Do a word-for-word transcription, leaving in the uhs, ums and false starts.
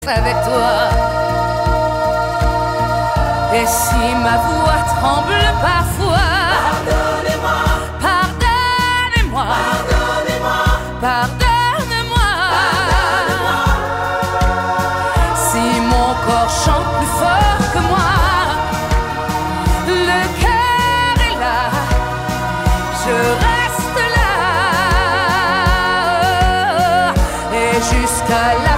avec toi. Et si ma voix tremble parfois, pardonnez-moi, pardonnez-moi, pardonnez-moi, pardonne-moi. pardonnez-moi. Si mon corps chante plus fort que moi, le cœur est là, je reste là. Et jusqu'à là